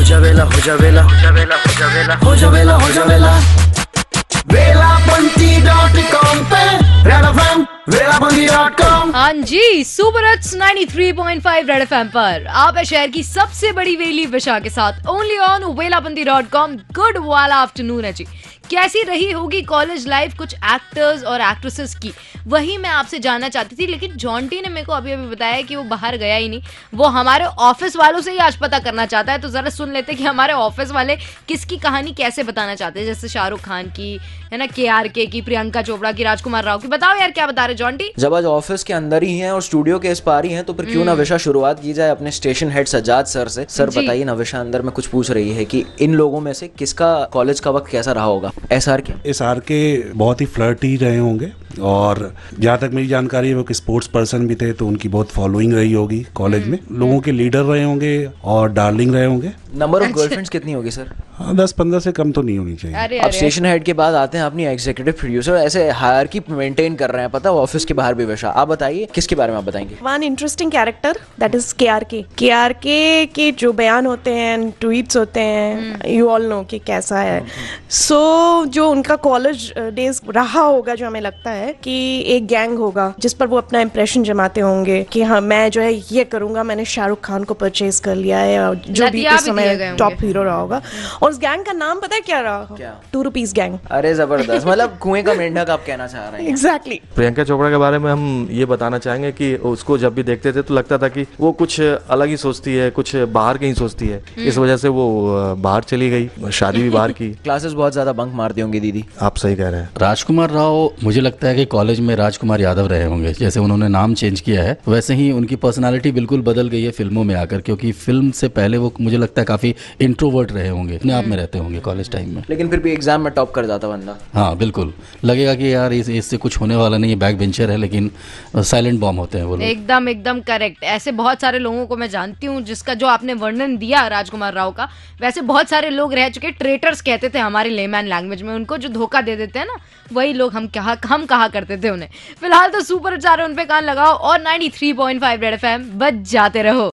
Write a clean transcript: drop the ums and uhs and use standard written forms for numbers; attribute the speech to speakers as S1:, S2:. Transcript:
S1: जावेला हो जावेला हो जावेला हो जावेला हो जावेला हो जावेला वेलापंती.com पे रेड एफएम वेलापंती.com।
S2: हाँ जी, सुपर हिट्स 93.5 रेड एफएम पर आप है शहर की सबसे बड़ी वेली विशा के साथ ओनली ऑन वेलापंती.com। गुड वाला आफ्टरनून है जी। कैसी रही होगी कॉलेज लाइफ कुछ एक्टर्स और एक्ट्रेसेस की, वही मैं आपसे जानना चाहती थी। लेकिन जॉन्टी ने मेरे को अभी बताया कि वो बाहर गया ही नहीं, वो हमारे ऑफिस वालों से ही आज पता करना चाहता है। तो जरा सुन लेते कि हमारे ऑफिस वाले किसकी कहानी कैसे बताना चाहते हैं। जैसे शाहरुख खान की, है ना, KRK की, प्रियंका चोपड़ा की, राजकुमार राव की। बताओ यार क्या बता रहे जॉन्टी।
S3: जब आज ऑफिस के अंदर ही हैं और स्टूडियो के इस पार ही हैं, तो फिर क्यों ना विशा शुरुआत की जाए अपने स्टेशन हेड सज्जाद सर से। सर बताइए ना, विशा अंदर में कुछ पूछ रही है कि इन लोगों में से किसका कॉलेज का वक्त कैसा रहा होगा।
S4: SRK बहुत ही फ्लर्टी रहे होंगे और जहाँ तक मेरी जानकारी है वो कि स्पोर्ट्स पर्सन भी थे, तो उनकी बहुत फॉलोइंग रही होगी कॉलेज में। लोगों के लीडर रहे होंगे और डार्लिंग रहे होंगे।
S3: नंबर ऑफ गर्लफ्रेंड्स कितनी होगी सर?
S4: हाँ, 10-15 से कम तो नहीं होनी चाहिए।
S3: अब स्टेशन हेड के बाद आते हैं अपनी एग्जीक्यूटिव प्रोड्यूसर। ऐसे हायरार्की मेंटेन कर रहे हैं, पता है ऑफिस के बाहर भी। विशा आप बताइए किसके बारे में आप बताएंगे।
S5: One interesting character that is KRK के जो बयान होते हैं, ट्वीट्स होते हैं, यू ऑल नो कि कैसा है। सो जो उनका कॉलेज डेज रहा होगा, जो हमें लगता है कि एक गैंग होगा जिस पर वो अपना इंप्रेशन जमाते होंगे कि हाँ मैं जो है ये करूंगा, मैंने शाहरुख खान को परचेज कर लिया है, और जो भी उस समय टॉप हीरो रहा होगा। और उस गैंग का नाम पता है क्या रहा? 2 रुपीज गैंग।
S3: अरे जबरदस्त, मतलब कुएं का मेंढक आप कहना चाह रहे हैं।
S5: एग्जैक्टली।
S6: प्रियंका चोपड़ा के बारे में हम ये बताना चाहेंगे कि उसको जब भी देखते थे तो लगता था कि वो कुछ अलग ही सोचती है, कुछ बाहर के ही सोचती है। इस वजह से वो बाहर चली गई, शादी भी बाहर की।
S3: क्लासेस बहुत ज्यादा बंक मारती होंगी दीदी।
S6: आप सही कह रहे हैं।
S7: राजकुमार राव, मुझे लगता है कि कॉलेज में राजकुमार यादव रहे होंगे। जैसे उन्होंने नाम चेंज किया है वैसे ही उनकी पर्सनालिटी बिल्कुल बदल गई है फिल्मों में आकर, क्योंकि फिल्म से पहले वो मुझे लगता है काफी इंट्रोवर्ट रहे होंगे, अपने आप में रहते होंगे कॉलेज टाइम में।
S3: लेकिन फिर भी एग्जाम में टॉप कर जाता बंदा।
S7: हाँ बिल्कुल, लगेगा कि यार इससे कुछ होने वाला नहीं है, बैक बेंचर है, लेकिन साइलेंट बॉम्ब होते हैं वो लोग।
S2: एकदम करेक्ट। ऐसे बहुत सारे लोगों को मैं जानती हूँ जिसका जो आपने वर्णन दिया राजकुमार राव का, वैसे बहुत सारे लोग रह चुके। ट्रेटर्स कहते थे हमारे लेमैन लैंग्वेज में उनको, जो धोखा दे देते हैं ना, वही लोग हम कहा करते थे उन्हें। फिलहाल तो सुपर हिट्स उन पे कान लगाओ और 93.5 रेड एफएम बज जाते रहो।